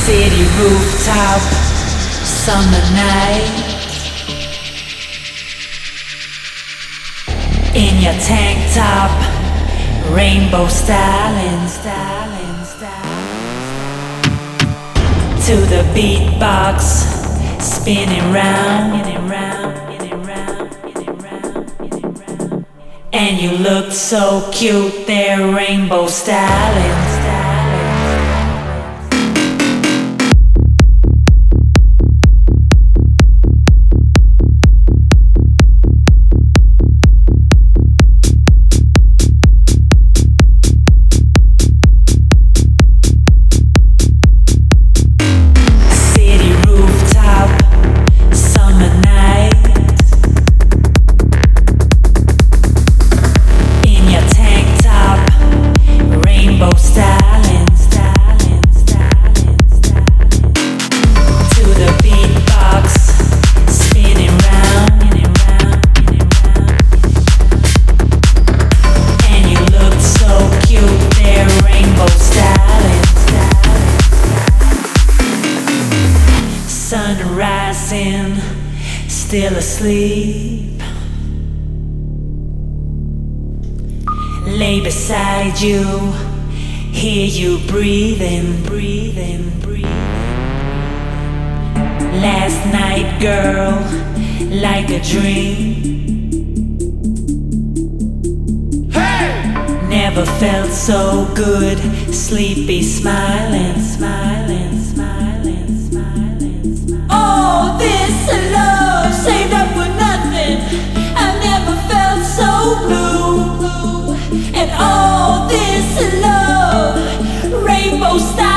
City rooftop, summer night. In your tank top, rainbow styling. To the beatbox, spinning round. And you look so cute there, rainbow styling. Sun rising, still asleep. Lay beside you, hear you breathing. Last night, girl, like a dream. Hey! Never felt so good, sleepy, smiling. All this love saved up for nothing. I never felt so blue. And all this love, rainbow style.